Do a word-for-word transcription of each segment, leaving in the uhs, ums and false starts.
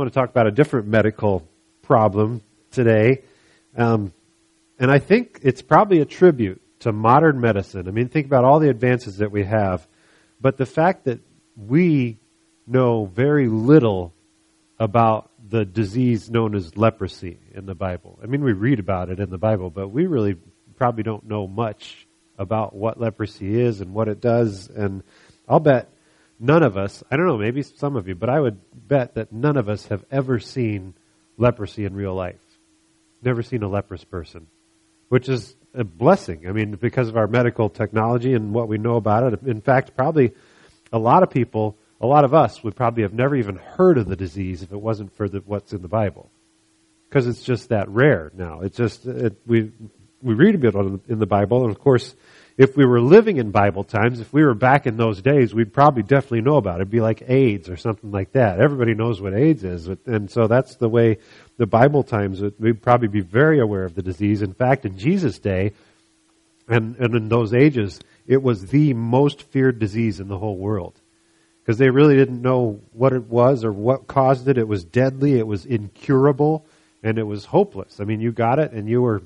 want to talk about a different medical problem today. Um, and I think it's probably a tribute to modern medicine. I mean, think about all the advances that we have. But the fact that we know very little about the disease known as leprosy in the Bible. I mean, we read about it in the Bible, but we really probably don't know much about what leprosy is and what it does. And I'll bet none of us, I don't know, maybe some of you, but I would bet that none of us have ever seen leprosy in real life. Never seen a leprous person, which is a blessing. I mean, because of our medical technology and what we know about it. In fact, probably a lot of people, a lot of us would probably have never even heard of the disease if it wasn't for the, what's in the Bible. Because it's just that rare now. It's just, it, we we read a bit in the Bible, and of course, if we were living in Bible times, if we were back in those days, we'd probably definitely know about it. It'd be like AIDS or something like that. Everybody knows what AIDS is. And so that's the way the Bible times, we'd probably be very aware of the disease. In fact, in Jesus' day, and, and in those ages, it was the most feared disease in the whole world. Because they really didn't know what it was or what caused it. It was deadly, it was incurable, and it was hopeless. I mean, you got it and you were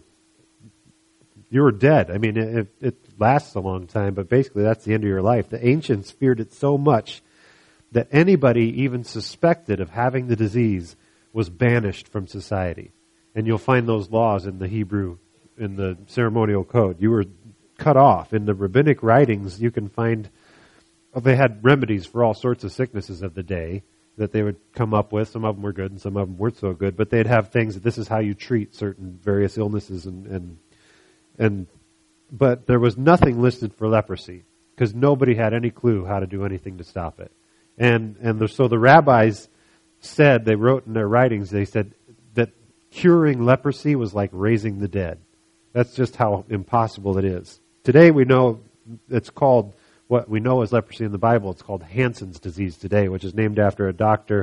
you were dead. I mean, it, it lasts a long time, but basically that's the end of your life. The ancients feared it so much that anybody even suspected of having the disease was banished from society. And you'll find those laws in the Hebrew, in the ceremonial code. You were cut off. In the rabbinic writings, you can find, well, they had remedies for all sorts of sicknesses of the day that they would come up with. Some of them were good and some of them weren't so good, but they'd have things that this is how you treat certain various illnesses and, and And, but there was nothing listed for leprosy because nobody had any clue how to do anything to stop it. And, and the, so the rabbis said, they wrote in their writings, they said that curing leprosy was like raising the dead. That's just how impossible it is. Today we know it's called, what we know as leprosy in the Bible, it's called Hansen's disease today, which is named after a doctor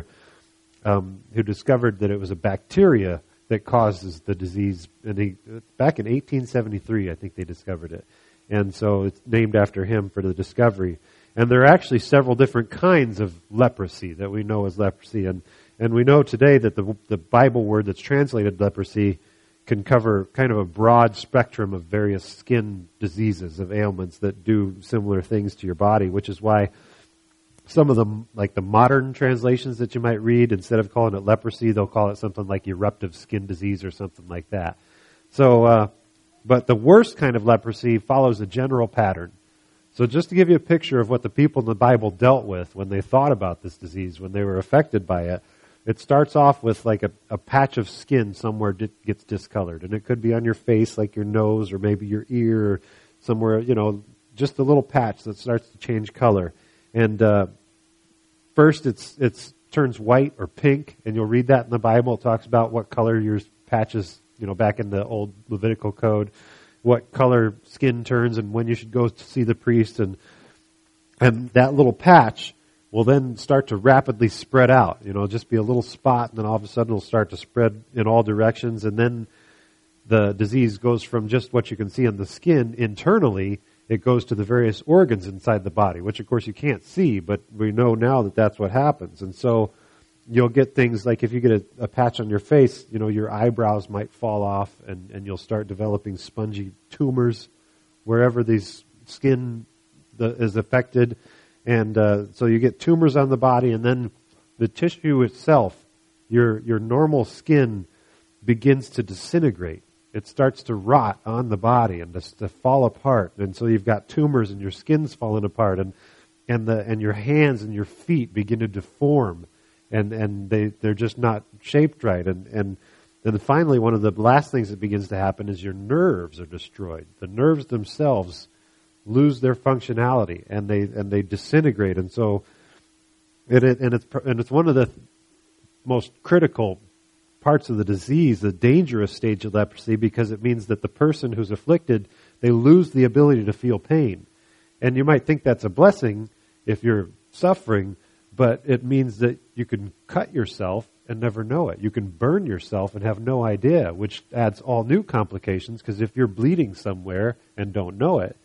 um, who discovered that it was a bacteria that causes the disease. And he, back in eighteen seventy-three, I think they discovered it. And so it's named after him for the discovery. And there are actually several different kinds of leprosy that we know as leprosy. And, and we know today that the, the Bible word that's translated leprosy can cover kind of a broad spectrum of various skin diseases, of ailments that do similar things to your body, which is why some of them, like the modern translations that you might read, instead of calling it leprosy, they'll call it something like eruptive skin disease or something like that. So, uh, but the worst kind of leprosy follows a general pattern. So just to give you a picture of what the people in the Bible dealt with when they thought about this disease, when they were affected by it, it starts off with like a, a patch of skin somewhere di- gets discolored. And it could be on your face, like your nose, or maybe your ear, or somewhere, you know, just a little patch that starts to change color. And uh, first it's it's turns white or pink, and you'll read that in the Bible. It talks about what color your patches, you know, back in the old Levitical code, what color skin turns and when you should go to see the priest. And and that little patch will then start to rapidly spread out. You know, it'll just be a little spot, and then all of a sudden it'll start to spread in all directions. And then the disease goes from just what you can see on the skin internally. It goes to the various organs inside the body, which of course you can't see, but we know now that that's what happens. And so you'll get things like if you get a, a patch on your face, you know, your eyebrows might fall off, and, and you'll start developing spongy tumors wherever these skin the, is affected. And uh, so you get tumors on the body, and then the tissue itself, your your normal skin begins to disintegrate. It starts to rot on the body and to, to fall apart. And so you've got tumors and your skin's falling apart, and and the and your hands and your feet begin to deform, and, and they, they're just not shaped right. And, and then finally, one of the last things that begins to happen is your nerves are destroyed. The nerves themselves lose their functionality, and they and they disintegrate. And so it, it and it's and it's one of the most critical parts of the disease, the dangerous stage of leprosy, because it means that the person who's afflicted, they lose the ability to feel pain. And you might think that's a blessing if you're suffering, but it means that you can cut yourself and never know it. You can burn yourself and have no idea, which adds all new complications, because if you're bleeding somewhere and don't know it,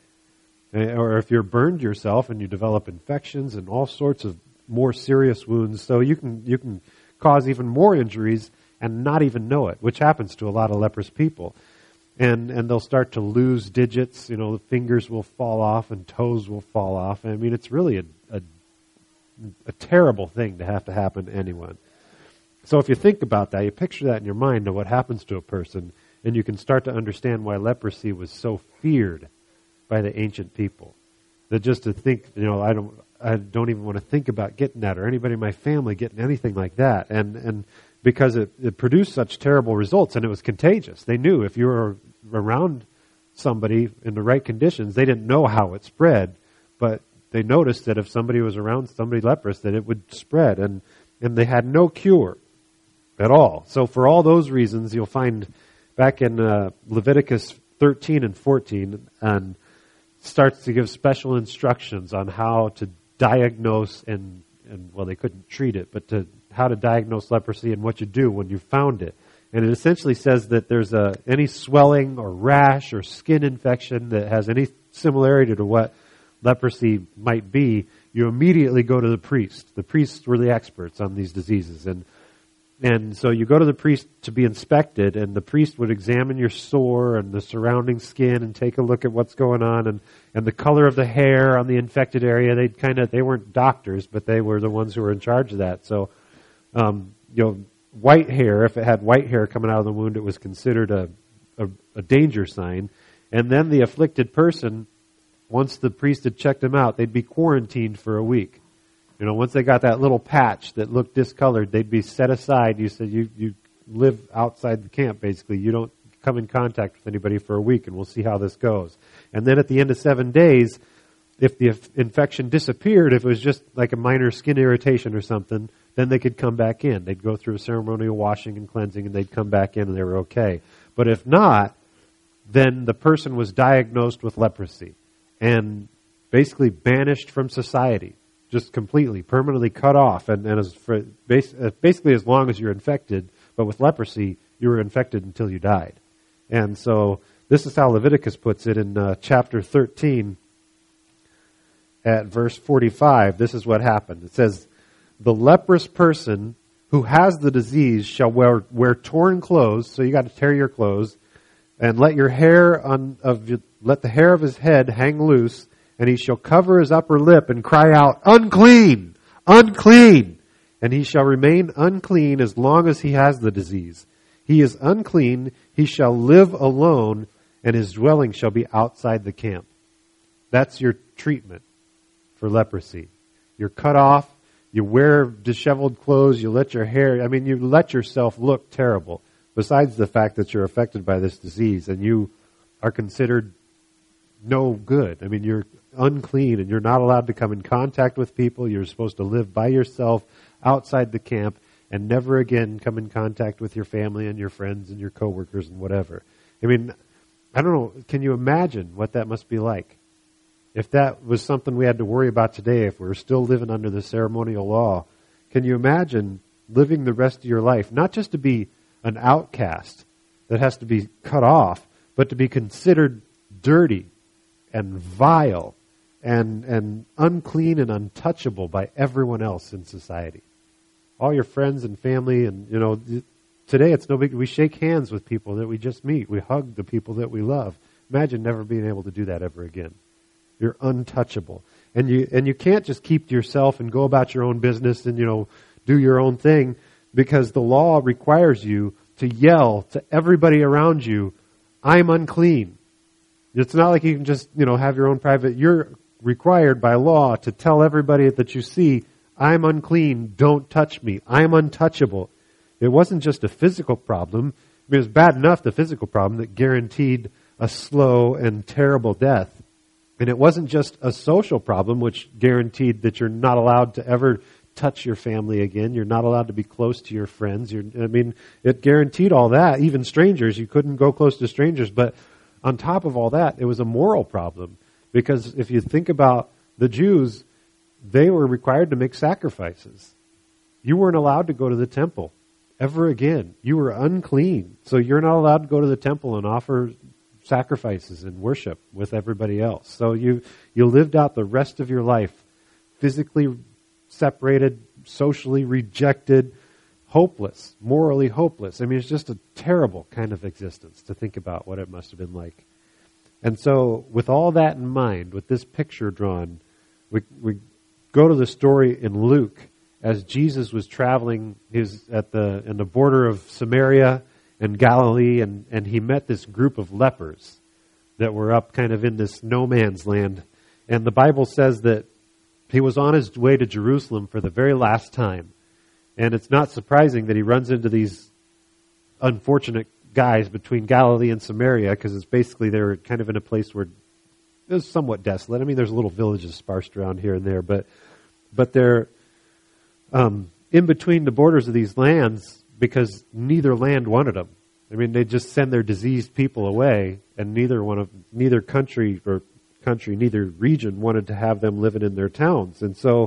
or if you're burned yourself and you develop infections and all sorts of more serious wounds, so you can you can cause even more injuries and not even know it, which happens to a lot of leprous people. And and they'll start to lose digits. You know, the fingers will fall off and toes will fall off. I mean, it's really a, a, a terrible thing to have to happen to anyone. So if you think about that, you picture that in your mind of what happens to a person, and you can start to understand why leprosy was so feared by the ancient people. That just to think, you know, I don't I don't even want to think about getting that, or anybody in my family getting anything like that. And and because it, it produced such terrible results, and it was contagious. They knew if you were around somebody in the right conditions, they didn't know how it spread, but they noticed that if somebody was around somebody leprous, that it would spread, and, and they had no cure at all. So for all those reasons, you'll find back in uh, Leviticus thirteen and fourteen, and starts to give special instructions on how to diagnose and, and well, they couldn't treat it, but to how to diagnose leprosy and what you do when you found it. And it essentially says that there's a, any swelling or rash or skin infection that has any similarity to what leprosy might be, you immediately go to the priest. The priests were the experts on these diseases. And and so you go to the priest to be inspected, and the priest would examine your sore and the surrounding skin and take a look at what's going on, and, and the color of the hair on the infected area. They'd kind of, they weren't doctors, but they were the ones who were in charge of that. So, um, you know, white hair, if it had white hair coming out of the wound, it was considered a, a, a danger sign. And then the afflicted person, once the priest had checked them out, they'd be quarantined for a week. You know, once they got that little patch that looked discolored, they'd be set aside. You said you, you live outside the camp, basically. You don't come in contact with anybody for a week, and we'll see how this goes. And then at the end of seven days, if the infection disappeared, if it was just like a minor skin irritation or something, then they could come back in. They'd go through a ceremonial washing and cleansing, and they'd come back in, and they were okay. But if not, then the person was diagnosed with leprosy and basically banished from society, just completely, permanently cut off. And, and as for basically as long as you're infected, but with leprosy, you were infected until you died. And so this is how Leviticus puts it in uh, chapter thirteen at verse forty-five. This is what happened. It says, the leprous person who has the disease shall wear, wear torn clothes, so you got to tear your clothes, and let your hair on of let the hair of his head hang loose, and he shall cover his upper lip and cry out, unclean, unclean, and he shall remain unclean as long as he has the disease. He is unclean, he shall live alone, and his dwelling shall be outside the camp. That's your treatment for leprosy. You're cut off, you wear disheveled clothes, you let your hair, I mean, you let yourself look terrible, besides the fact that you're affected by this disease, and you are considered no good. I mean, you're unclean, and you're not allowed to come in contact with people. You're supposed to live by yourself outside the camp and never again come in contact with your family and your friends and your coworkers and whatever. I mean, I don't know, can you imagine what that must be like? If that was something we had to worry about today, if we were still living under the ceremonial law, can you imagine living the rest of your life, not just to be an outcast that has to be cut off, but to be considered dirty and vile and and unclean and untouchable by everyone else in society? All your friends and family, and you know, today it's no big. We shake hands with people that we just meet. We hug the people that we love. Imagine never being able to do that ever again. You're untouchable, and you and you can't just keep to yourself and go about your own business and you know do your own thing, because the law requires you to yell to everybody around you, "I'm unclean." It's not like you can just you know have your own private. You're required by law to tell everybody that you see, "I'm unclean. Don't touch me. I'm untouchable." It wasn't just a physical problem. I mean, it was bad enough, the physical problem, that guaranteed a slow and terrible death. And it wasn't just a social problem, which guaranteed that you're not allowed to ever touch your family again. You're not allowed to be close to your friends. You're, I mean, it guaranteed all that. Even strangers, you couldn't go close to strangers. But on top of all that, it was a moral problem. Because if you think about the Jews, they were required to make sacrifices. You weren't allowed to go to the temple ever again. You were unclean. So you're not allowed to go to the temple and offer sacrifices and worship with everybody else. So you, you lived out the rest of your life physically separated, socially rejected, hopeless, morally hopeless. I mean, it's just a terrible kind of existence to think about what it must have been like. And so with all that in mind, with this picture drawn, we, we go to the story in Luke as Jesus was traveling. He was at the, in the border of Samaria and Galilee, and, and he met this group of lepers that were up kind of in this no man's land. And the Bible says that he was on his way to Jerusalem for the very last time. And it's not surprising that he runs into these unfortunate guys between Galilee and Samaria, because it's basically they're kind of in a place where it was somewhat desolate. I mean, there's little villages sparsed around here and there, but but they're um, in between the borders of these lands because neither land wanted them. I mean, they just send their diseased people away, and neither one of neither country or country, neither region wanted to have them living in their towns. And so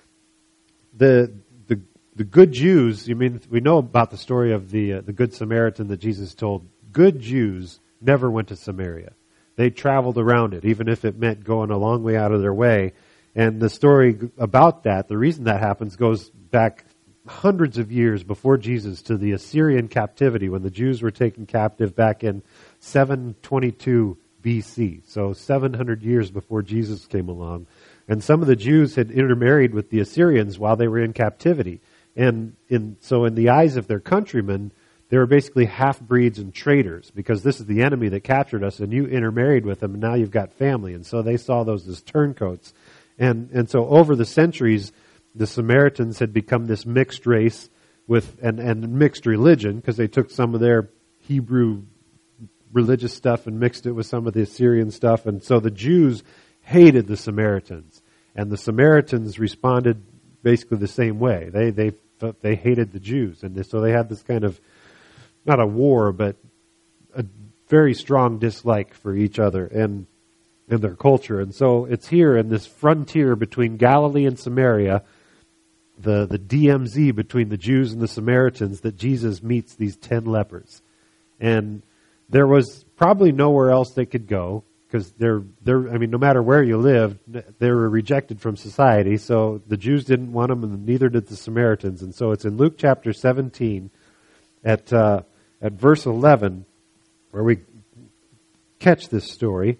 the the the good Jews, you mean we know about the story of the uh, the Good Samaritan that Jesus told. Good Jews never went to Samaria. They traveled around it, even if it meant going a long way out of their way. And the story about that, the reason that happens, goes back hundreds of years before Jesus to the Assyrian captivity when the Jews were taken captive back in seven twenty-two B C. So seven hundred years before Jesus came along. And some of the Jews had intermarried with the Assyrians while they were in captivity. And in, so in the eyes of their countrymen, they were basically half-breeds and traitors, because this is the enemy that captured us, and you intermarried with them, and now you've got family. And so they saw those as turncoats. And and so over the centuries, the Samaritans had become this mixed race with and, and mixed religion, because they took some of their Hebrew religious stuff and mixed it with some of the Assyrian stuff. And so the Jews hated the Samaritans, and the Samaritans responded basically the same way. They they they hated the Jews, and so they had this kind of, not a war, but a very strong dislike for each other and and their culture. And so it's here in this frontier between Galilee and Samaria, the the D M Z between the Jews and the Samaritans, that Jesus meets these ten lepers. And there was probably nowhere else they could go, because they're they're I mean, no matter where you lived, they were rejected from society. So the Jews didn't want them, and neither did the Samaritans. And so it's in Luke chapter seventeen, at uh, at verse eleven, where we catch this story.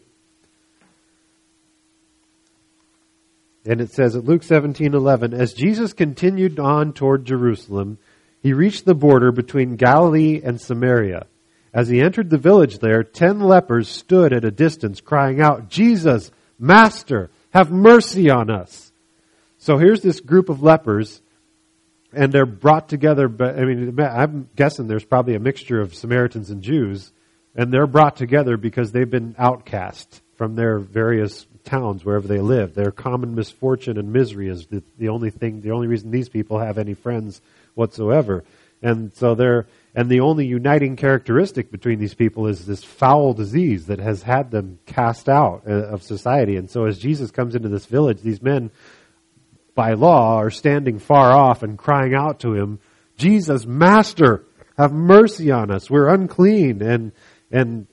And it says at Luke seventeen eleven, as Jesus continued on toward Jerusalem, he reached the border between Galilee and Samaria. As he entered the village there, ten lepers stood at a distance crying out, Jesus, Master, have mercy on us. So here's this group of lepers, and they're brought together. But I mean, I'm guessing there's probably a mixture of Samaritans and Jews, and they're brought together because they've been outcast from their various towns wherever they live. Their common misfortune and misery is the, the only thing, the only reason these people have any friends whatsoever. And so they're, and the only uniting characteristic between these people is this foul disease that has had them cast out of society. And so as Jesus comes into this village, these men, by law, are standing far off and crying out to him, Jesus, Master, have mercy on us. We're unclean. And, and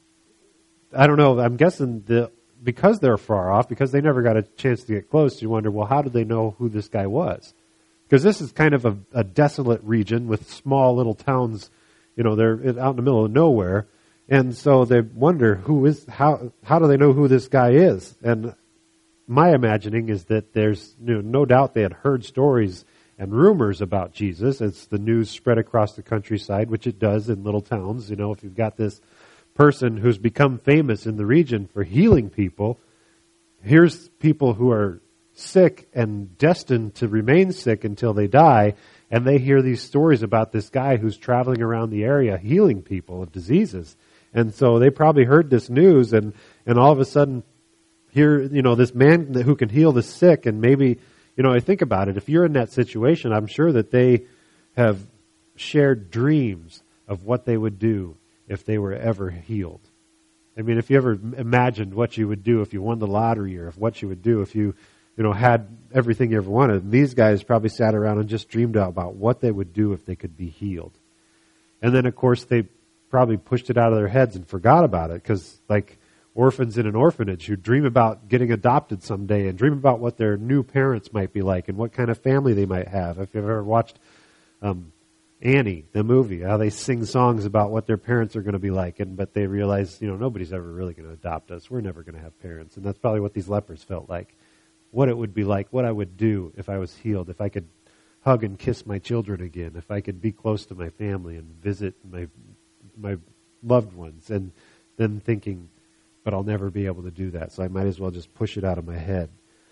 I don't know, I'm guessing the, because they're far off, because they never got a chance to get close, you wonder, well, how did they know who this guy was? Because this is kind of a, a desolate region with small little towns, you know, they're out in the middle of nowhere. And so they wonder, who is, how, how do they know who this guy is? And my imagining is that there's, you know, no doubt they had heard stories and rumors about Jesus as the news spread across the countryside, which it does in little towns. You know, if you've got this person who's become famous in the region for healing people, here's people who are sick and destined to remain sick until they die, and they hear these stories about this guy who's traveling around the area healing people of diseases. And so they probably heard this news, and, and all of a sudden, here, you know, this man who can heal the sick, and maybe, you know, I think about it, if you're in that situation, I'm sure that they have shared dreams of what they would do if they were ever healed. I mean, if you ever imagined what you would do if you won the lottery, or if what you would do if you, you know, had everything you ever wanted. And these guys probably sat around and just dreamed about what they would do if they could be healed. And then, of course, they probably pushed it out of their heads and forgot about it, because like orphans in an orphanage who dream about getting adopted someday and dream about what their new parents might be like and what kind of family they might have. If you've ever watched um, Annie, the movie, how they sing songs about what their parents are going to be like, and but they realize, you know, nobody's ever really going to adopt us. We're never going to have parents. And that's probably what these lepers felt like. What it would be like, what I would do if I was healed, if I could hug and kiss my children again, if I could be close to my family and visit my my loved ones, and then thinking, but I'll never be able to do that, so I might as well just push it out of my head.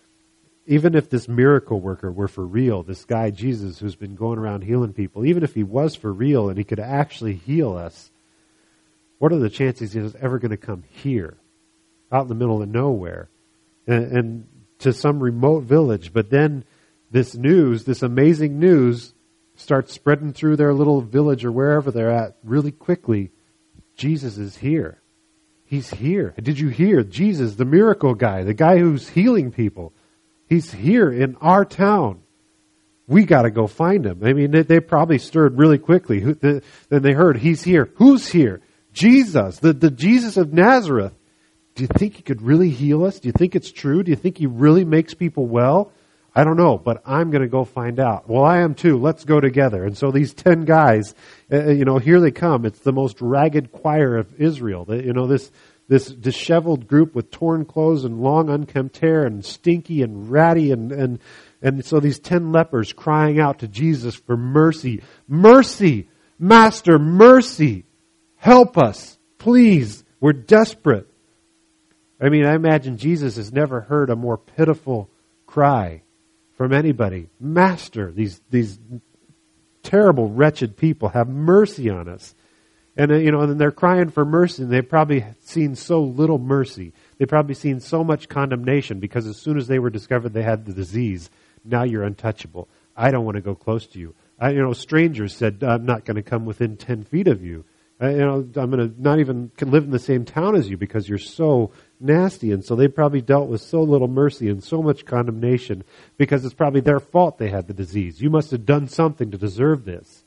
Even if this miracle worker were for real, this guy Jesus who's been going around healing people, even if he was for real and he could actually heal us, what are the chances he was ever going to come here, out in the middle of nowhere, and, and to some remote village? But then this news, this amazing news, starts spreading through their little village or wherever they're at really quickly. Jesus is here. He's here. Did you hear? Jesus, the miracle guy, the guy who's healing people. He's here in our town. We got to go find him. I mean, they, they probably stirred really quickly. Who, the, then they heard, he's here. Who's here? Jesus, the, the Jesus of Nazareth. Do you think he could really heal us? Do you think it's true? Do you think he really makes people well? I don't know, but I'm going to go find out. Well, I am too. Let's go together. And so these ten guys, uh, you know, here they come. It's the most ragged choir of Israel. The, you know, this this disheveled group with torn clothes and long unkempt hair and stinky and ratty. And, and, and so these ten lepers crying out to Jesus for mercy. Mercy! Master, mercy! Help us! Please! We're desperate. I mean, I imagine Jesus has never heard a more pitiful cry from anybody. Master, these these terrible, wretched people, have mercy on us. And, uh, you know, and they're crying for mercy, and they've probably seen so little mercy. They've probably seen so much condemnation, because as soon as they were discovered they had the disease, now you're untouchable. I don't want to go close to you. I, you know, strangers said, I'm not going to come within ten feet of you. I, you know, I'm going to not even live in the same town as you because you're so nasty. And so they probably dealt with so little mercy and so much condemnation because it's probably their fault they had the disease. You must have done something to deserve this.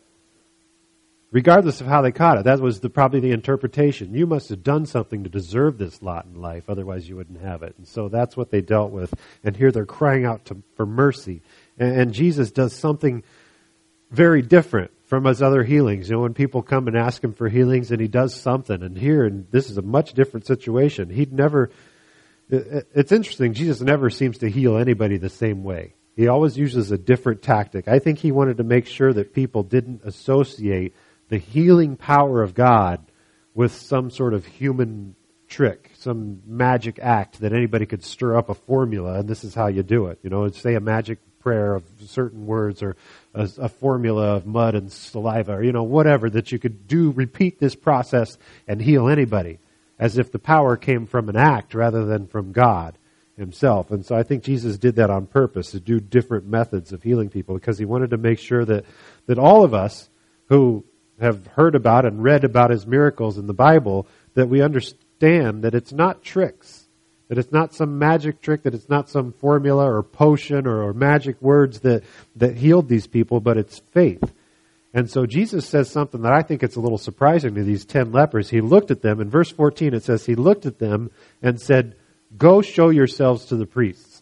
Regardless of how they caught it, that was the, probably the interpretation. You must have done something to deserve this lot in life, otherwise you wouldn't have it. And so that's what they dealt with. And here they're crying out to, for mercy. And, and Jesus does something very different from his other healings. You know, when people come and ask him for healings, and he does something. And here, and this is a much different situation. He'd never, it, it's interesting, Jesus never seems to heal anybody the same way. He always uses a different tactic. I think he wanted to make sure that people didn't associate the healing power of God with some sort of human trick, some magic act that anybody could stir up a formula, and this is how you do it. You know, say a magic prayer of certain words, or a, a formula of mud and saliva, or, you know, whatever, that you could do, repeat this process and heal anybody, as if the power came from an act rather than from God himself. And so I think Jesus did that on purpose, to do different methods of healing people, because he wanted to make sure that, that all of us who have heard about and read about his miracles in the Bible, that we understand that it's not tricks, that it's not some magic trick, that it's not some formula or potion or, or magic words that, that healed these people, but it's faith. And so Jesus says something that I think it's a little surprising to these ten lepers. He looked at them, in verse fourteen it says, he looked at them and said, "Go show yourselves to the priests."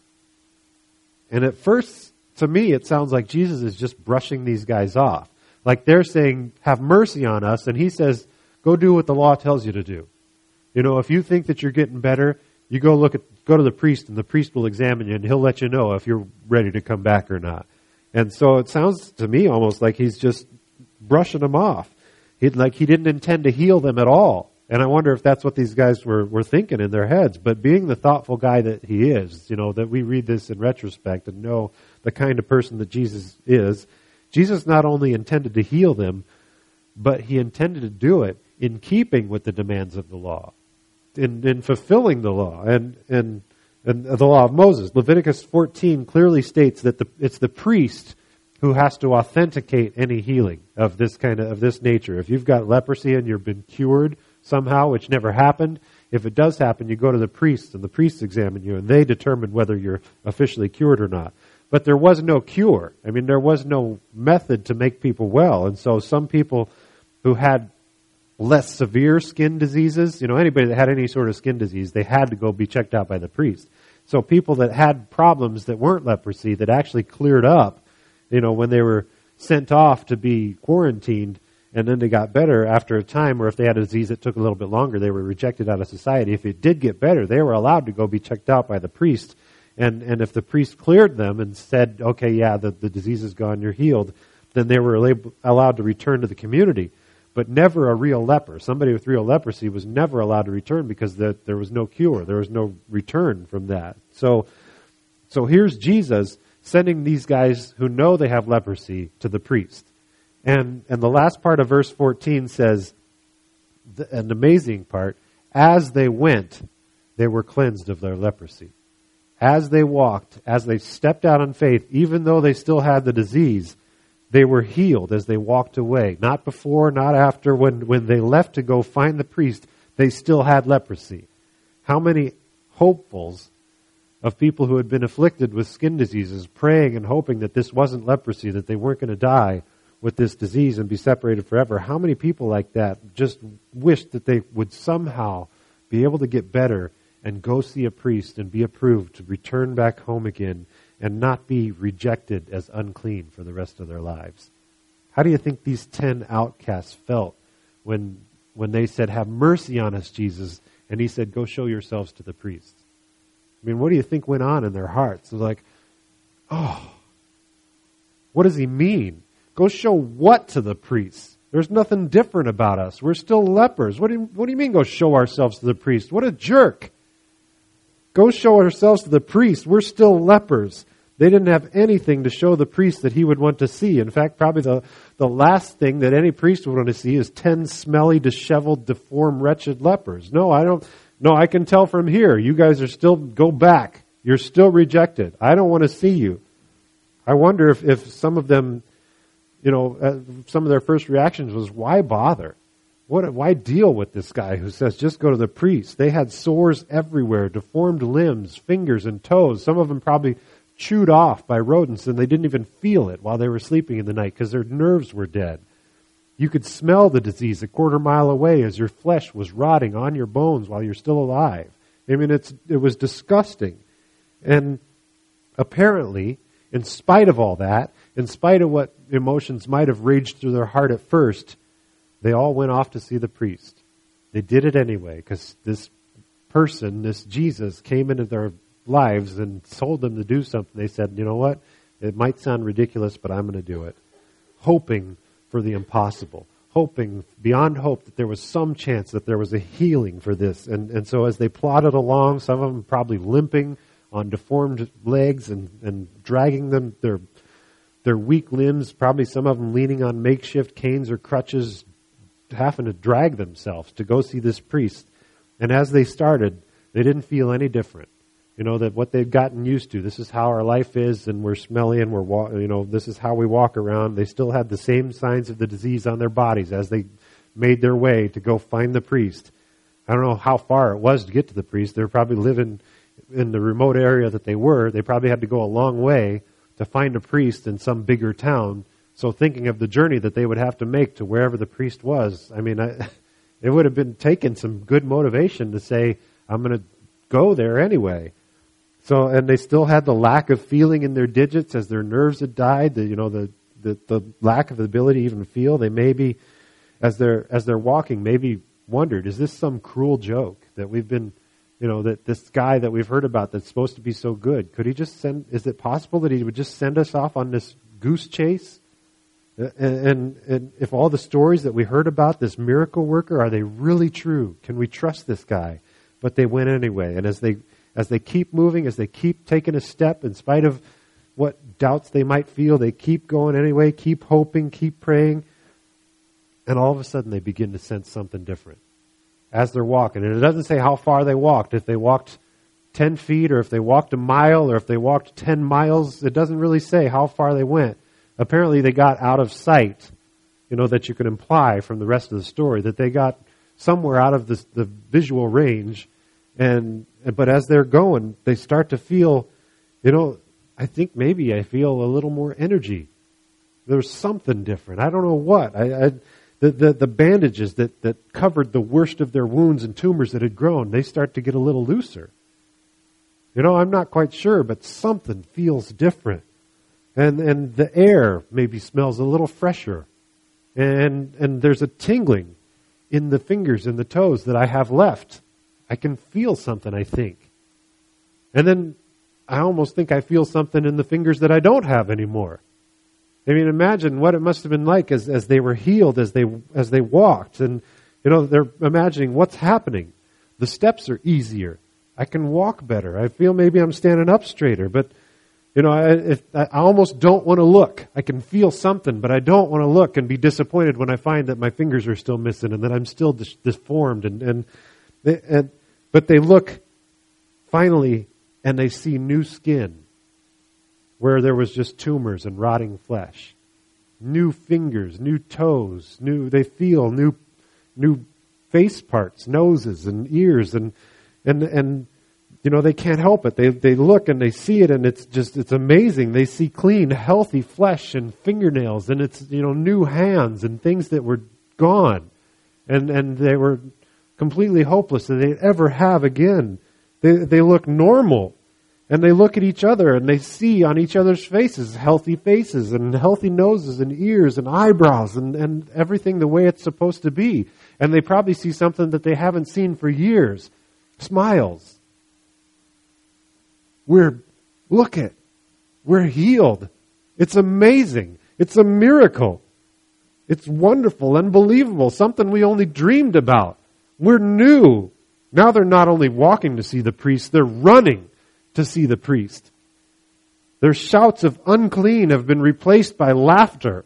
And at first, to me, it sounds like Jesus is just brushing these guys off. Like they're saying, have mercy on us. And he says, go do what the law tells you to do. You know, if you think that you're getting better, you go look at, go to the priest, and the priest will examine you, and he'll let you know if you're ready to come back or not. And so it sounds to me almost like he's just brushing them off. He'd like he didn't intend to heal them at all. And I wonder if that's what these guys were, were thinking in their heads. But being the thoughtful guy that he is, you know, that we read this in retrospect and know the kind of person that Jesus is, Jesus not only intended to heal them, but he intended to do it in keeping with the demands of the law, in, in fulfilling the law and, and, and the law of Moses. Leviticus fourteen clearly states that the, it's the priest who has to authenticate any healing of this kind of, of this nature. If you've got leprosy and you've been cured somehow, which never happened, if it does happen, you go to the priest, and the priests examine you, and they determine whether you're officially cured or not. But there was no cure. I mean, there was no method to make people well. And so some people who had less severe skin diseases, you know, anybody that had any sort of skin disease, they had to go be checked out by the priest. So people that had problems that weren't leprosy, that actually cleared up, you know, when they were sent off to be quarantined, and then they got better after a time, or if they had a disease that took a little bit longer, they were rejected out of society. If it did get better, they were allowed to go be checked out by the priest. And and if the priest cleared them and said, okay, yeah, the, the disease is gone, you're healed, then they were allowed to return to the community. But never a real leper. Somebody with real leprosy was never allowed to return because the, there was no cure. There was no return from that. So, so here's Jesus sending these guys who know they have leprosy to the priest. And and the last part of verse fourteen says, the, an amazing part, as they went, they were cleansed of their leprosy. As they walked, as they stepped out on faith, even though they still had the disease, they were healed as they walked away. Not before, not after. When, when they left to go find the priest, they still had leprosy. How many hopefuls of people who had been afflicted with skin diseases, praying and hoping that this wasn't leprosy, that they weren't going to die with this disease and be separated forever. How many people like that just wished that they would somehow be able to get better and go see a priest and be approved to return back home again and not be rejected as unclean for the rest of their lives? How do you think these ten outcasts felt when when they said, have mercy on us, Jesus, and he said, go show yourselves to the priest? I mean, what do you think went on in their hearts? They're like, oh, what does he mean? Go show what to the priest? There's nothing different about us. We're still lepers. What do you, what do you mean go show ourselves to the priest? What a jerk. Go show ourselves to the priest. We're still lepers. They didn't have anything to show the priest that he would want to see. In fact, probably the, the last thing that any priest would want to see is ten smelly, disheveled, deformed, wretched lepers. No, I don't. No, I can tell from here. You guys are still, go back. You're still rejected. I don't want to see you. I wonder if, if some of them, you know, uh, some of their first reactions was, why bother? What? Why deal with this guy who says, just go to the priest? They had sores everywhere, deformed limbs, fingers and toes. Some of them probably chewed off by rodents and they didn't even feel it while they were sleeping in the night because their nerves were dead. You could smell the disease a quarter mile away as your flesh was rotting on your bones while you're still alive. I mean, it's it was disgusting. And apparently, in spite of all that, in spite of what emotions might have raged through their heart at first, they all went off to see the priest. They did it anyway because this person, this Jesus, came into their lives and told them to do something. They said, you know what? It might sound ridiculous, but I'm going to do it. Hoping for the impossible. Hoping beyond hope that there was some chance that there was a healing for this. And, and so as they plodded along, some of them probably limping on deformed legs and, and dragging them, their, their weak limbs, probably some of them leaning on makeshift canes or crutches, having to drag themselves to go see this priest. And as they started, they didn't feel any different. You know, that what they'd gotten used to, this is how our life is, and we're smelly, and we're, you know, this is how we walk around. They still had the same signs of the disease on their bodies as they made their way to go find the priest. I don't know how far it was to get to the priest. They were probably living in the remote area that they were. They probably had to go a long way to find a priest in some bigger town. So thinking of the journey that they would have to make to wherever the priest was, I mean, I, it would have been taken some good motivation to say, I'm going to go there anyway. So, and they still had the lack of feeling in their digits as their nerves had died, the, you know, the, the, the lack of the ability to even feel. They maybe, as they're, as they're walking, maybe wondered, is this some cruel joke that we've been, you know, that this guy that we've heard about that's supposed to be so good, could he just send, is it possible that he would just send us off on this goose chase? And, and, and if all the stories that we heard about this miracle worker, are they really true? Can we trust this guy? But they went anyway. And as they, As they keep moving, as they keep taking a step, in spite of what doubts they might feel, they keep going anyway, keep hoping, keep praying. And all of a sudden they begin to sense something different as they're walking. And it doesn't say how far they walked. If they walked ten feet or if they walked a mile or if they walked ten miles, it doesn't really say how far they went. Apparently they got out of sight, you know, that you can imply from the rest of the story, that they got somewhere out of the, the visual range. And but as they're going, they start to feel, you know, I think maybe I feel a little more energy. There's something different. I don't know what. I, I the, the the bandages that, that covered the worst of their wounds and tumors that had grown, they start to get a little looser. You know, I'm not quite sure, but something feels different. And and the air maybe smells a little fresher. And and there's a tingling in the fingers and the toes that I have left. I can feel something, I think. And then I almost think I feel something in the fingers that I don't have anymore. I mean, imagine what it must have been like as, as they were healed, as they as they walked. And, you know, they're imagining what's happening. The steps are easier. I can walk better. I feel maybe I'm standing up straighter. But, you know, I, if, I almost don't want to look. I can feel something, but I don't want to look and be disappointed when I find that my fingers are still missing and that I'm still dis- deformed. And, and, they, and But they look finally and they see new skin where there was just tumors and rotting flesh. New fingers, new toes, new, they feel new, new face parts, noses and ears, and, and, and, you know, they can't help it. They, they look and they see it, and it's just, it's amazing. They see clean, healthy flesh and fingernails, and it's, you know, new hands and things that were gone. And, and they were completely hopeless that they'd ever have again. They, they look normal. And they look at each other and they see on each other's faces healthy faces and healthy noses and ears and eyebrows and, and everything the way it's supposed to be. And they probably see something that they haven't seen for years. Smiles. We're, look at, we're healed. It's amazing. It's a miracle. It's wonderful, unbelievable, something we only dreamed about. We're new. Now they're not only walking to see the priest, they're running to see the priest. Their shouts of unclean have been replaced by laughter.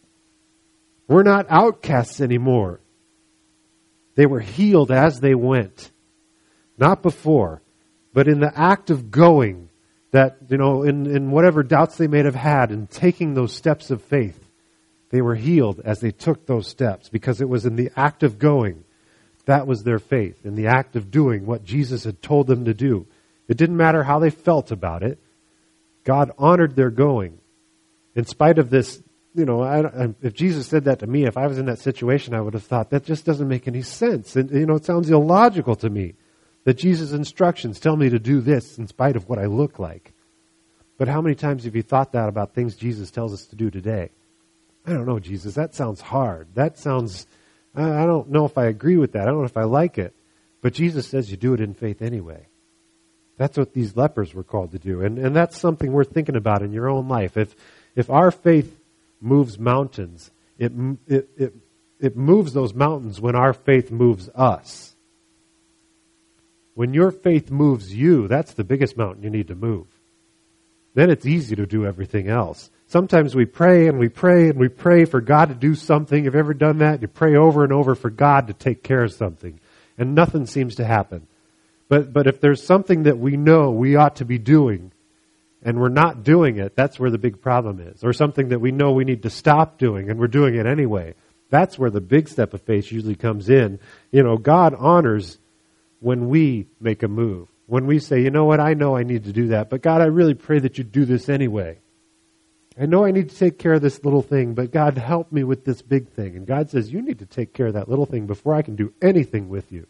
We're not outcasts anymore. They were healed as they went. Not before, but in the act of going, that, you know, in, in whatever doubts they may have had in taking those steps of faith, they were healed as they took those steps, because it was in the act of going. That was their faith, in the act of doing what Jesus had told them to do. It didn't matter how they felt about it. God honored their going. In spite of this, you know, I, I, if Jesus said that to me, if I was in that situation, I would have thought, that just doesn't make any sense. And, you know, it sounds illogical to me that Jesus' instructions tell me to do this in spite of what I look like. But how many times have you thought that about things Jesus tells us to do today? I don't know, Jesus, that sounds hard. That sounds, I don't know if I agree with that. I don't know if I like it. But Jesus says you do it in faith anyway. That's what these lepers were called to do. And and that's something worth thinking about in your own life. If if our faith moves mountains, it it it, it moves those mountains when our faith moves us. When your faith moves you, that's the biggest mountain you need to move. Then it's easy to do everything else. Sometimes we pray and we pray and we pray for God to do something. Have you ever done that? You pray over and over for God to take care of something, and nothing seems to happen. But but if there's something that we know we ought to be doing, and we're not doing it, that's where the big problem is. Or something that we know we need to stop doing, and we're doing it anyway. That's where the big step of faith usually comes in. You know, God honors when we make a move. When we say, you know what, I know I need to do that, but God, I really pray that you do this anyway. I know I need to take care of this little thing, but God, help me with this big thing. And God says, you need to take care of that little thing before I can do anything with you.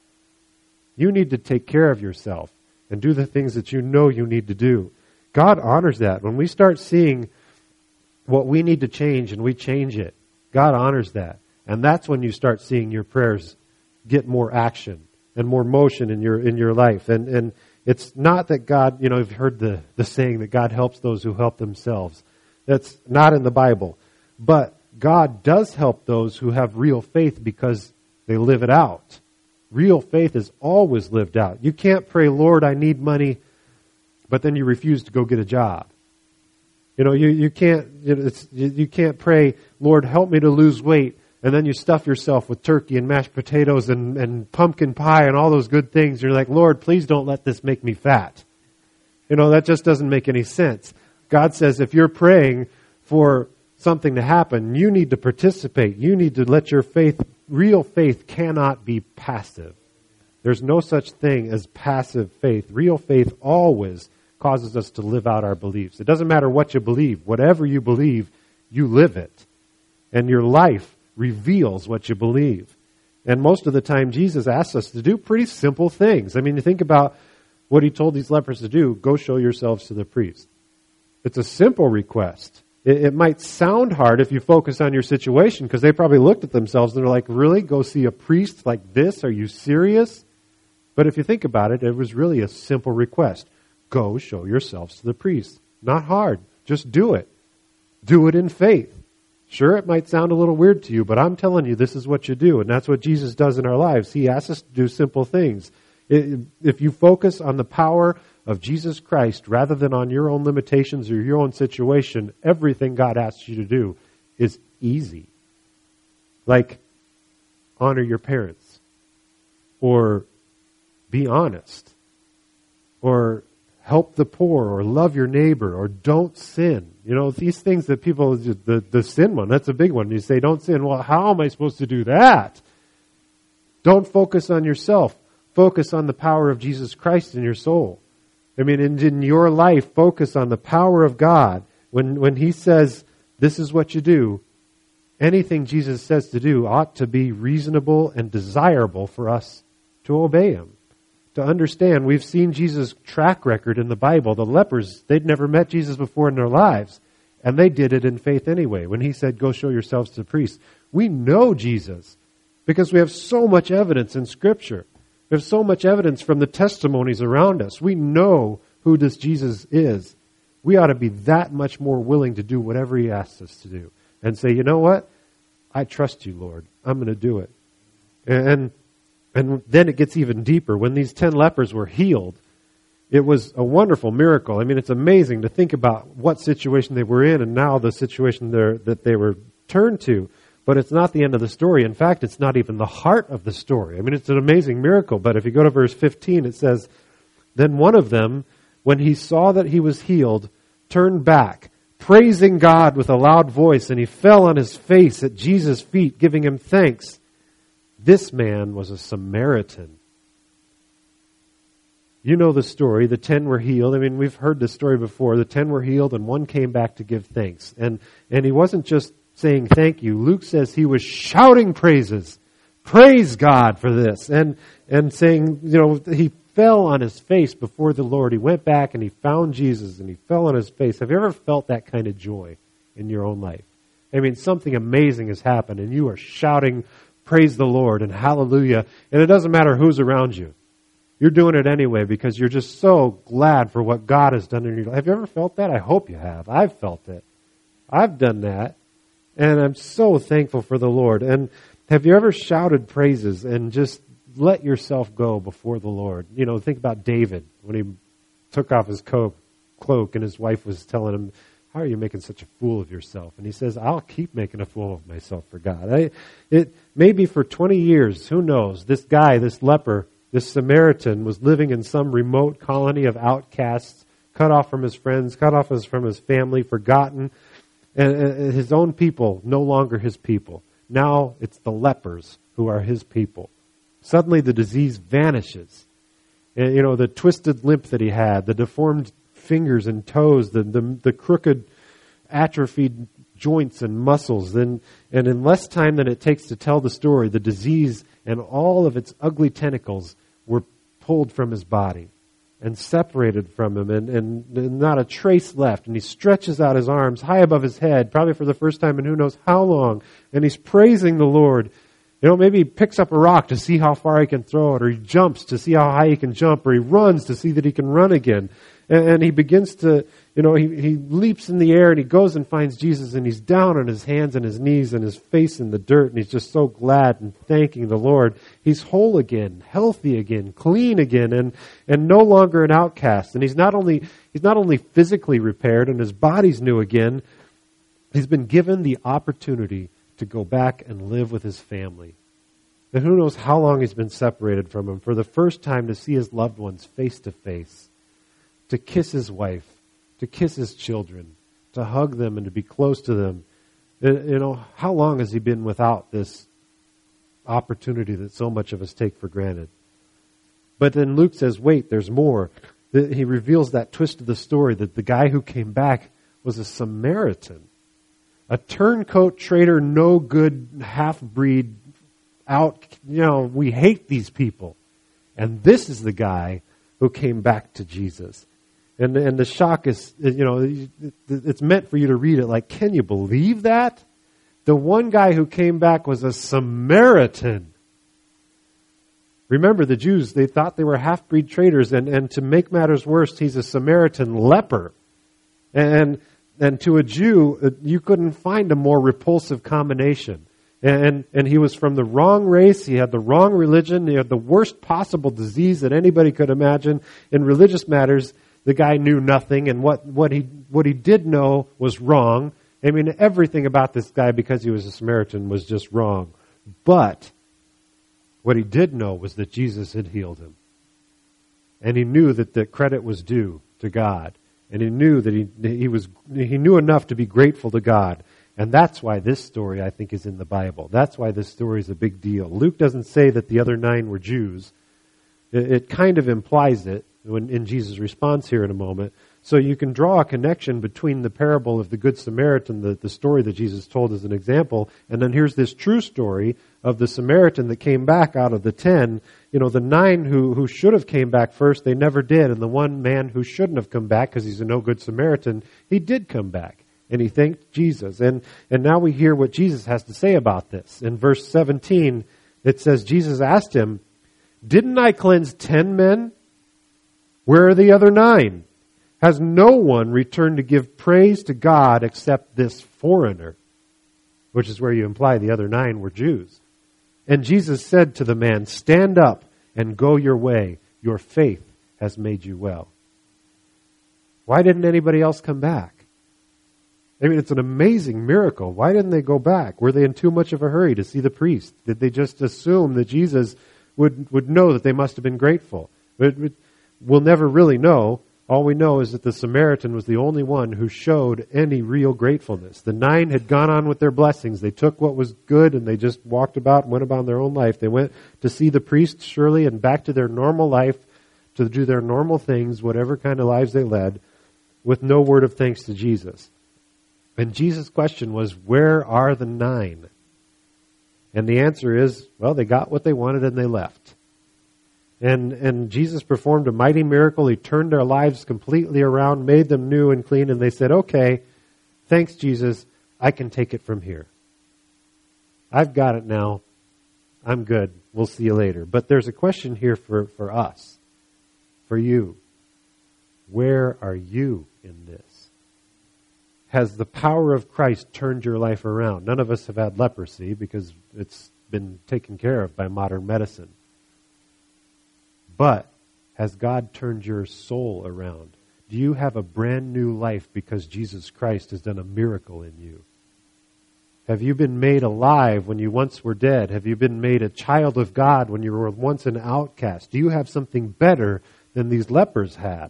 You need to take care of yourself and do the things that you know you need to do. God honors that. When we start seeing what we need to change and we change it, God honors that. And that's when you start seeing your prayers get more action and more motion in your in your life. And and it's not that God, you know, you've heard the, the saying that God helps those who help themselves. That's not in the Bible. But God does help those who have real faith because they live it out. Real faith is always lived out. You can't pray, Lord, I need money, but then you refuse to go get a job. You know, you, you can't you, know, it's, you, you can't pray, Lord, help me to lose weight, and then you stuff yourself with turkey and mashed potatoes and, and pumpkin pie and all those good things. You're like, Lord, please don't let this make me fat. You know, that just doesn't make any sense. God says if you're praying for something to happen, you need to participate. You need to let your faith, real faith cannot be passive. There's no such thing as passive faith. Real faith always causes us to live out our beliefs. It doesn't matter what you believe. Whatever you believe, you live it. And your life reveals what you believe. And most of the time, Jesus asks us to do pretty simple things. I mean, you think about what he told these lepers to do. Go show yourselves to the priest. It's a simple request. It, it might sound hard if you focus on your situation, because they probably looked at themselves and they're like, really? Go see a priest like this? Are you serious? But if you think about it, it was really a simple request. Go show yourselves to the priest. Not hard. Just do it. Do it in faith. Sure, it might sound a little weird to you, but I'm telling you, this is what you do, and that's what Jesus does in our lives. He asks us to do simple things. If you focus on the power of Jesus Christ rather than on your own limitations or your own situation, everything God asks you to do is easy. Like, honor your parents, or be honest, or help the poor, or love your neighbor, or don't sin. You know, these things that people, the, the sin one, that's a big one. You say, don't sin. Well, how am I supposed to do that? Don't focus on yourself. Focus on the power of Jesus Christ in your soul. I mean, in, in your life, focus on the power of God. When, when He says, this is what you do, anything Jesus says to do ought to be reasonable and desirable for us to obey Him. To understand, we've seen Jesus' track record in the Bible. The lepers, they'd never met Jesus before in their lives, and they did it in faith anyway. When He said, go show yourselves to the priests, we know Jesus because we have so much evidence in Scripture. We have so much evidence from the testimonies around us. We know who this Jesus is. We ought to be that much more willing to do whatever He asks us to do and say, you know what? I trust you, Lord. I'm going to do it. And And then it gets even deeper. When these ten lepers were healed, it was a wonderful miracle. I mean, it's amazing to think about what situation they were in and now the situation that they were turned to. But it's not the end of the story. In fact, it's not even the heart of the story. I mean, it's an amazing miracle. But if you go to verse fifteen, it says, then one of them, when he saw that he was healed, turned back, praising God with a loud voice, and he fell on his face at Jesus' feet, giving Him thanks. This man was a Samaritan. You know the story. The ten were healed. I mean, we've heard this story before. The ten were healed and one came back to give thanks. And, and he wasn't just saying thank you. Luke says he was shouting praises. Praise God for this. And, and saying, you know, he fell on his face before the Lord. He went back and he found Jesus and he fell on his face. Have you ever felt that kind of joy in your own life? I mean, something amazing has happened and you are shouting praise the Lord and hallelujah. And it doesn't matter who's around you. You're doing it anyway because you're just so glad for what God has done in your life. Have you ever felt that? I hope you have. I've felt it. I've done that. And I'm so thankful for the Lord. And have you ever shouted praises and just let yourself go before the Lord? You know, think about David when he took off his coat, cloak and his wife was telling him, how are you making such a fool of yourself? And he says, I'll keep making a fool of myself for God. I, it maybe for twenty years, who knows, this guy, this leper, this Samaritan was living in some remote colony of outcasts, cut off from his friends, cut off from his family, forgotten. And his own people, no longer his people. Now it's the lepers who are his people. Suddenly the disease vanishes. And, you know, the twisted limp that he had, the deformed fingers and toes, the, the, the crooked, atrophied joints and muscles. And, and in less time than it takes to tell the story, the disease and all of its ugly tentacles were pulled from his body and separated from him, and, and, and not a trace left. And he stretches out his arms high above his head, probably for the first time in who knows how long, and he's praising the Lord. You know, maybe he picks up a rock to see how far he can throw it, or he jumps to see how high he can jump, or he runs to see that he can run again. And, and he begins to, you know, he, he leaps in the air and he goes and finds Jesus, and he's down on his hands and his knees and his face in the dirt, and he's just so glad and thanking the Lord. He's whole again, healthy again, clean again, and, and no longer an outcast. And he's not only, he's not only physically repaired and his body's new again, he's been given the opportunity to go back and live with his family. And who knows how long he's been separated from him, for the first time to see his loved ones face to face, to kiss his wife, to kiss his children, to hug them and to be close to them. You know, how long has he been without this opportunity that so much of us take for granted? But then Luke says, wait, there's more. He reveals that twist of the story, that the guy who came back was a Samaritan. A turncoat trader, no good, half-breed, out, you know, we hate these people. And this is the guy who came back to Jesus. And, and the shock is, you know, it's meant for you to read it like, can you believe that? The one guy who came back was a Samaritan. Remember, the Jews, they thought they were half-breed traders, and, and to make matters worse, he's a Samaritan leper. And, and to a Jew, you couldn't find a more repulsive combination. And, and he was from the wrong race, he had the wrong religion, he had the worst possible disease that anybody could imagine. In religious matters, the guy knew nothing, and what, what he what he did know was wrong. I mean, everything about this guy, because he was a Samaritan, was just wrong. But what he did know was that Jesus had healed him. And he knew that the credit was due to God. And he knew that he he was he knew enough to be grateful to God. And that's why this story, I think, is in the Bible. That's why this story is a big deal. Luke doesn't say that the other nine were Jews. It, it kind of implies it when in Jesus' response here in a moment. So you can draw a connection between the parable of the Good Samaritan, the, the story that Jesus told as an example, and then here's this true story of the Samaritan that came back out of the ten. You know, the nine who, who should have came back first, they never did. And the one man who shouldn't have come back because he's a no good Samaritan, he did come back. And he thanked Jesus. And, and now we hear what Jesus has to say about this. In verse seventeen, it says, Jesus asked him, "Didn't I cleanse ten men? Where are the other nine? Has no one returned to give praise to God except this foreigner?" Which is where you imply the other nine were Jews. And Jesus said to the man, "Stand up and go your way. Your faith has made you well." Why didn't anybody else come back? I mean, it's an amazing miracle. Why didn't they go back? Were they in too much of a hurry to see the priest? Did they just assume that Jesus would, would know that they must have been grateful? It, it, we'll never really know. All we know is that the Samaritan was the only one who showed any real gratefulness. The nine had gone on with their blessings. They took what was good and they just walked about and went about their own life. They went to see the priest, surely, and back to their normal life, to do their normal things, whatever kind of lives they led, with no word of thanks to Jesus. And Jesus' question was, where are the nine? And the answer is, well, they got what they wanted and they left. And and Jesus performed a mighty miracle. He turned their lives completely around, made them new and clean, and they said, "Okay, thanks, Jesus. I can take it from here. I've got it now. I'm good. We'll see you later." But there's a question here for, for us, for you. Where are you in this? Has the power of Christ turned your life around? None of us have had leprosy because it's been taken care of by modern medicine. But has God turned your soul around? Do you have a brand new life because Jesus Christ has done a miracle in you? Have you been made alive when you once were dead? Have you been made a child of God when you were once an outcast? Do you have something better than these lepers had?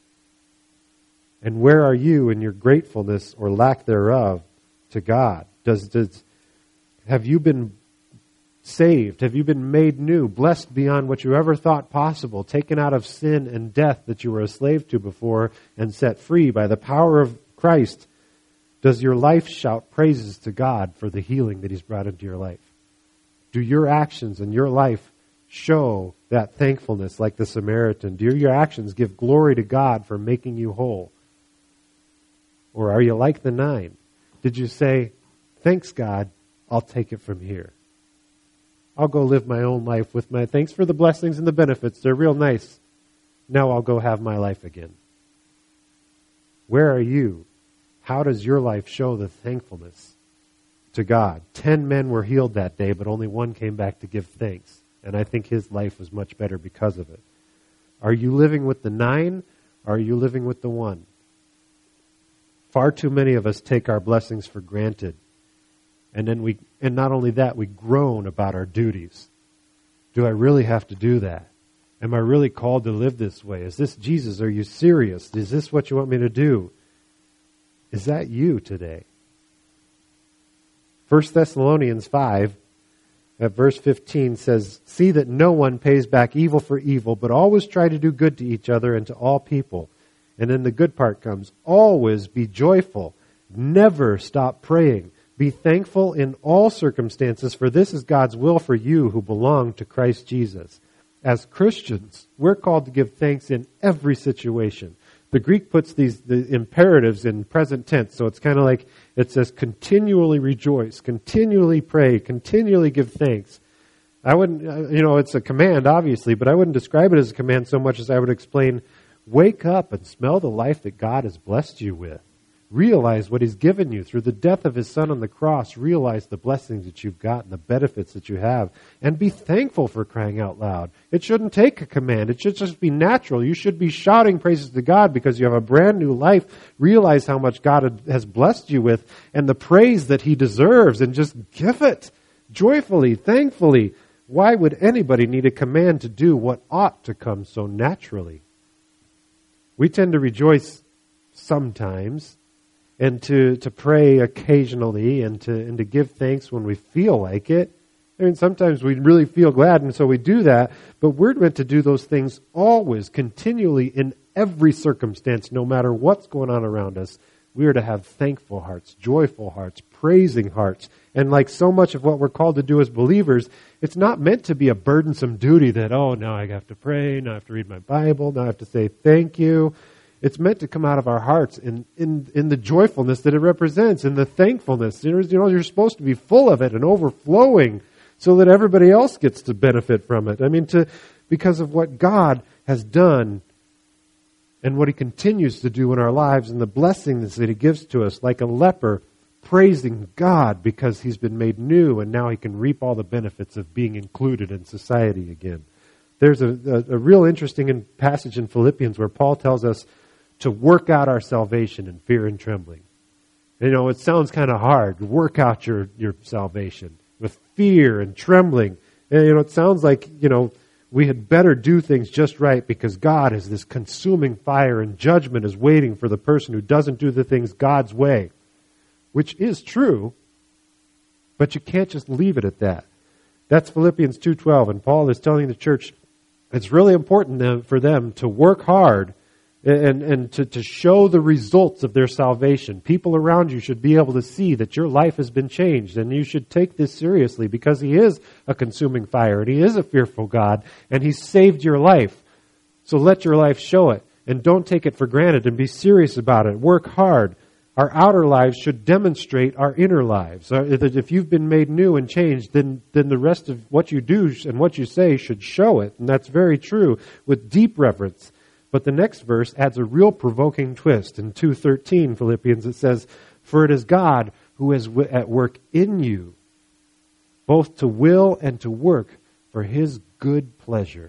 And where are you in your gratefulness or lack thereof to God? Does, does have you been saved? Have you been made new, blessed beyond what you ever thought possible, taken out of sin and death that you were a slave to before and set free by the power of Christ? Does your life shout praises to God for the healing that He's brought into your life? Do your actions and your life show that thankfulness like the Samaritan? Do your actions give glory to God for making you whole? Or are you like the nine? Did you say, "Thanks, God, I'll take it from here. I'll go live my own life with my thanks for the blessings and the benefits. They're real nice. Now I'll go have my life again." Where are you? How does your life show the thankfulness to God? Ten men were healed that day, but only one came back to give thanks. And I think his life was much better because of it. Are you living with the nine, or are you living with the one? Far too many of us take our blessings for granted. And then we, and not only that, we groan about our duties. Do I really have to do that? Am I really called to live this way? Is this Jesus? Are you serious? Is this what you want me to do? Is that you today? First Thessalonians five, at verse fifteen says, "See that no one pays back evil for evil, but always try to do good to each other and to all people." And then the good part comes, "Always be joyful. Never stop praying. Be thankful in all circumstances, for this is God's will for you who belong to Christ Jesus." As Christians, we're called to give thanks in every situation. the Greek puts these the imperatives in present tense, so it's kind of like it says continually rejoice, continually pray, continually give thanks. I wouldn't, you know, it's a command, obviously, but I wouldn't describe it as a command so much as I would explain, wake up and smell the life that God has blessed you with. Realize what He's given you through the death of His Son on the cross. Realize the blessings that you've got and the benefits that you have. And be thankful for crying out loud. It shouldn't take a command. It should just be natural. You should be shouting praises to God because you have a brand new life. Realize how much God has blessed you with and the praise that He deserves, and just give it joyfully, thankfully. Why would anybody need a command to do what ought to come so naturally? We tend to rejoice sometimes, and to, to pray occasionally, and to and to give thanks when we feel like it. I mean, sometimes we really feel glad, and so we do that, but we're meant to do those things always, continually, in every circumstance, no matter what's going on around us. We are to have thankful hearts, joyful hearts, praising hearts. And like so much of what we're called to do as believers, it's not meant to be a burdensome duty that, oh, now I have to pray, now I have to read my Bible, now I have to say thank you. It's meant to come out of our hearts in, in, in the joyfulness that it represents, in the thankfulness. You know, you're supposed to be full of it and overflowing so that everybody else gets to benefit from it. I mean, to because of what God has done and what He continues to do in our lives and the blessings that He gives to us, like a leper praising God because he's been made new and now he can reap all the benefits of being included in society again. There's a, a, a real interesting passage in Philippians where Paul tells us to work out our salvation in fear and trembling. You know, it sounds kind of hard. Work out your, your salvation with fear and trembling. And, you know, it sounds like, you know, we had better do things just right because God is this consuming fire and judgment is waiting for the person who doesn't do the things God's way, which is true, but you can't just leave it at that. That's Philippians two twelve, and Paul is telling the church it's really important for them to work hard and, and to, to show the results of their salvation. People around you should be able to see that your life has been changed, and you should take this seriously because He is a consuming fire, and He is a fearful God, and He's saved your life. So let your life show it, and don't take it for granted, and be serious about it. Work hard. Our outer lives should demonstrate our inner lives. If you've been made new and changed, then, then the rest of what you do and what you say should show it. And that's very true with deep reverence. But the next verse adds a real provoking twist. In two thirteen, Philippians, it says, "For it is God who is at work in you, both to will and to work for His good pleasure."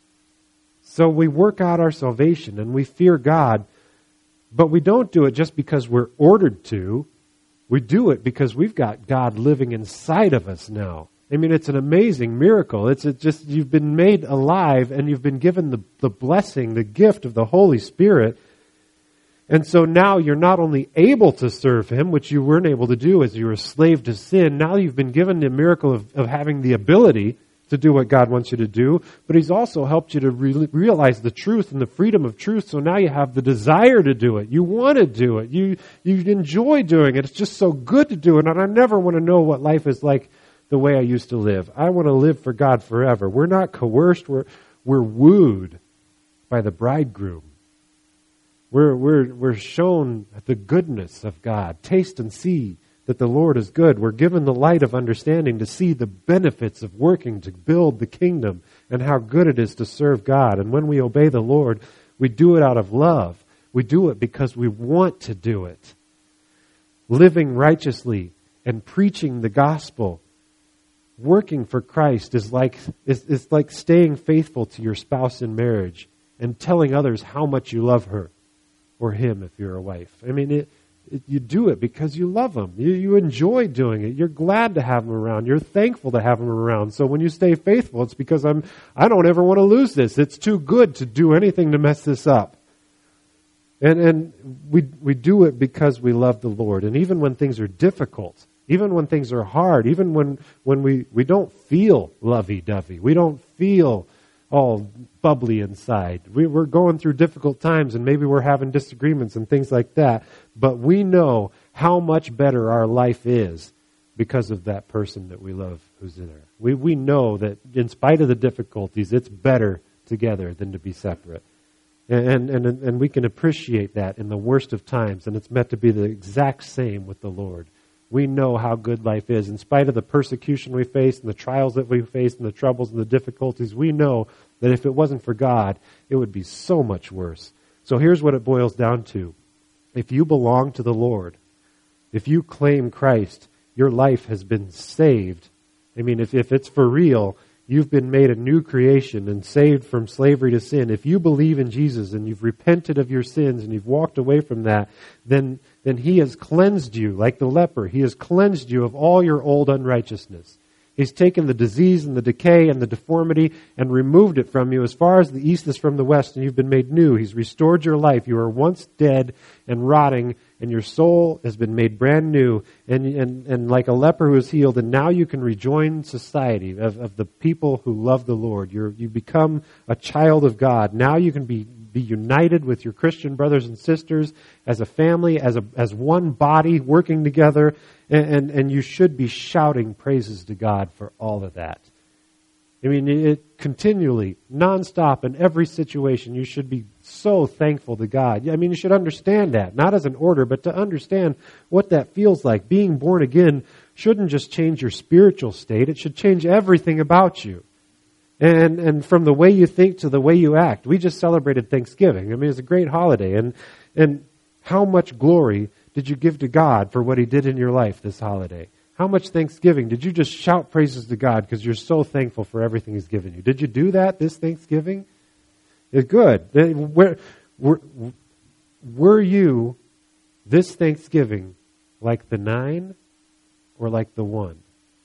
So we work out our salvation and we fear God. But we don't do it just because we're ordered to. We do it because we've got God living inside of us now. I mean, it's an amazing miracle. It's it just, you've been made alive and you've been given the, the blessing, the gift of the Holy Spirit. And so now you're not only able to serve Him, which you weren't able to do as you were a slave to sin. Now you've been given the miracle of, of having the ability to do what God wants you to do, but He's also helped you to re- realize the truth and the freedom of truth, so now you have the desire to do it. You want to do it. You you enjoy doing it. It's just so good to do it, and I never want to know what life is like the way I used to live. I want to live for God forever. We're not coerced. We're, we're wooed by the bridegroom. We're, we're, we're shown the goodness of God. Taste and see that the Lord is good. We're given the light of understanding to see the benefits of working to build the kingdom and how good it is to serve God. And when we obey the Lord, we do it out of love. We do it because we want to do it. Living righteously and preaching the gospel, working for Christ is like is, is like staying faithful to your spouse in marriage and telling others how much you love her or him if you're a wife. I mean, it You do it because you love them. You, you enjoy doing it. You're glad to have them around. You're thankful to have them around. So when you stay faithful, it's because I'm, I don't ever want to lose this. It's too good to do anything to mess this up. And, and we, we do it because we love the Lord. And even when things are difficult, even when things are hard, even when, when we, we don't feel lovey-dovey, we don't feel all bubbly inside. We, we're going through difficult times and maybe we're having disagreements and things like that. But we know how much better our life is because of that person that we love who's in there. We, we know that in spite of the difficulties, it's better together than to be separate. And, and, and we can appreciate that in the worst of times, and it's meant to be the exact same with the Lord. We know how good life is. In spite of the persecution we face and the trials that we face and the troubles and the difficulties, we know that if it wasn't for God, it would be so much worse. So here's what it boils down to. If you belong to the Lord, if you claim Christ, your life has been saved. I mean, if, if it's for real, you've been made a new creation and saved from slavery to sin. If you believe in Jesus and you've repented of your sins and you've walked away from that, then, then He has cleansed you like the leper. He has cleansed you of all your old unrighteousness. He's taken the disease and the decay and the deformity and removed it from you as far as the east is from the west, and you've been made new. He's restored your life. You were once dead and rotting, and your soul has been made brand new, and and, and like a leper who is healed, and now you can rejoin society of, of the people who love the Lord. You're, you become a child of God. Now you can be, be united with your Christian brothers and sisters as a family, as a as one body working together, and, and, and you should be shouting praises to God for all of that. I mean, it continually, nonstop, in every situation, you should be so thankful to God. I mean, you should understand that, not as an order, but to understand what that feels like. Being born again shouldn't just change your spiritual state. It should change everything about you. And and from the way you think to the way you act. We just celebrated Thanksgiving. I mean, it's a great holiday. And and how much glory did you give to God for what He did in your life this holiday? How much thanksgiving? Did you just shout praises to God because you're so thankful for everything He's given you? Did you do that this Thanksgiving? It's good. Were, were, were you this Thanksgiving like the nine or like the one?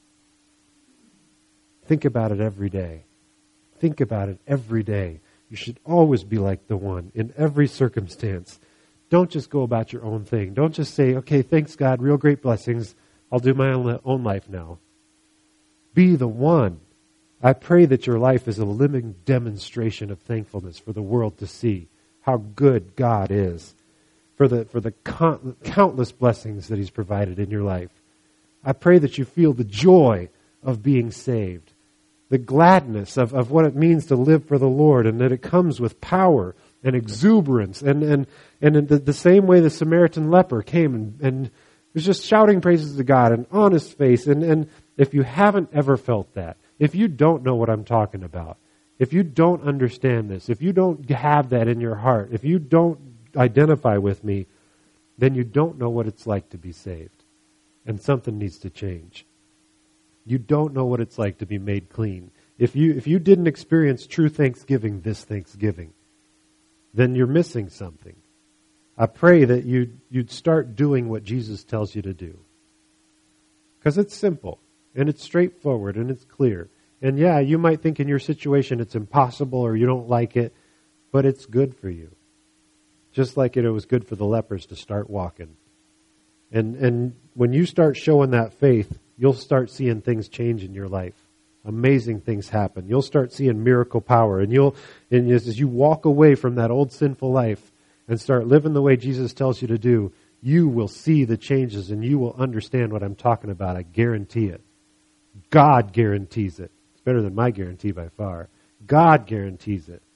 Think about it every day. Think about it every day. You should always be like the one in every circumstance. Don't just go about your own thing. Don't just say, okay, thanks God, real great blessings. I'll do my own life now. Be the one. I pray that your life is a living demonstration of thankfulness for the world to see how good God is, for the for the con- countless blessings that He's provided in your life. I pray that you feel the joy of being saved, the gladness of, of what it means to live for the Lord, and that it comes with power and exuberance. And, and, and in the, the same way the Samaritan leper came and, and was just shouting praises to God and on his face. And, and if you haven't ever felt that, if you don't know what I'm talking about, if you don't understand this, if you don't have that in your heart, if you don't identify with me, then you don't know what it's like to be saved. And something needs to change. You don't know what it's like to be made clean. If you if you didn't experience true Thanksgiving this Thanksgiving, then you're missing something. I pray that you'd, you'd start doing what Jesus tells you to do. Because it's simple, and it's straightforward, and it's clear. And yeah, you might think in your situation it's impossible or you don't like it, but it's good for you. Just like it, it was good for the lepers to start walking. And and when you start showing that faith, you'll start seeing things change in your life. Amazing things happen. You'll start seeing miracle power. And you'll and as you walk away from that old sinful life and start living the way Jesus tells you to do, you will see the changes and you will understand what I'm talking about. I guarantee it. God guarantees it. It's better than my guarantee by far. God guarantees it.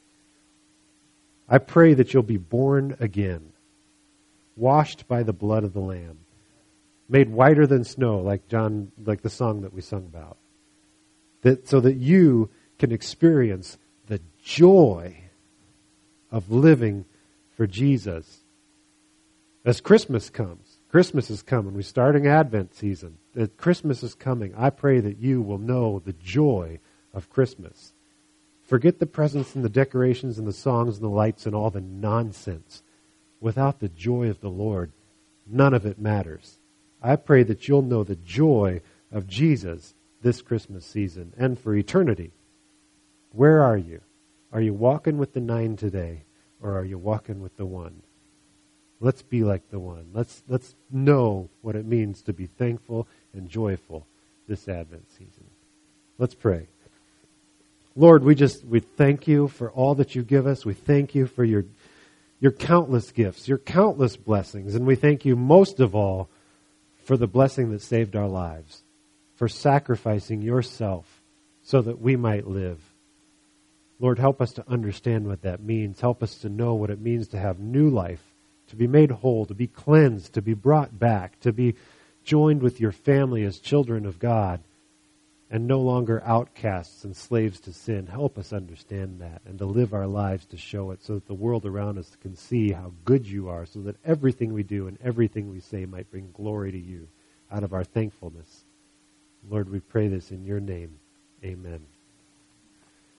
I pray that you'll be born again, washed by the blood of the Lamb, made whiter than snow, like John, like the song that we sung about. That so that you can experience the joy of living for Jesus. As Christmas comes, Christmas is coming. We're starting Advent season. That Christmas is coming. I pray that you will know the joy of Christmas. Forget the presents and the decorations and the songs and the lights and all the nonsense. Without the joy of the Lord, none of it matters. I pray that you'll know the joy of Jesus this Christmas season and for eternity. Where are you? Are you walking with the nine today, or are you walking with the one? Let's be like the one. Let's let's know what it means to be thankful and joyful this Advent season. Let's pray. Lord, we just we thank you for all that you give us. We thank you for your your countless gifts, your countless blessings, and we thank you most of all for the blessing that saved our lives, for sacrificing yourself so that we might live. Lord, help us to understand what that means. Help us to know what it means to have new life, to be made whole, to be cleansed, to be brought back, to be joined with your family as children of God, and no longer outcasts and slaves to sin. Help us understand that and to live our lives to show it so that the world around us can see how good you are, so that everything we do and everything we say might bring glory to you out of our thankfulness. Lord, we pray this in your name. Amen.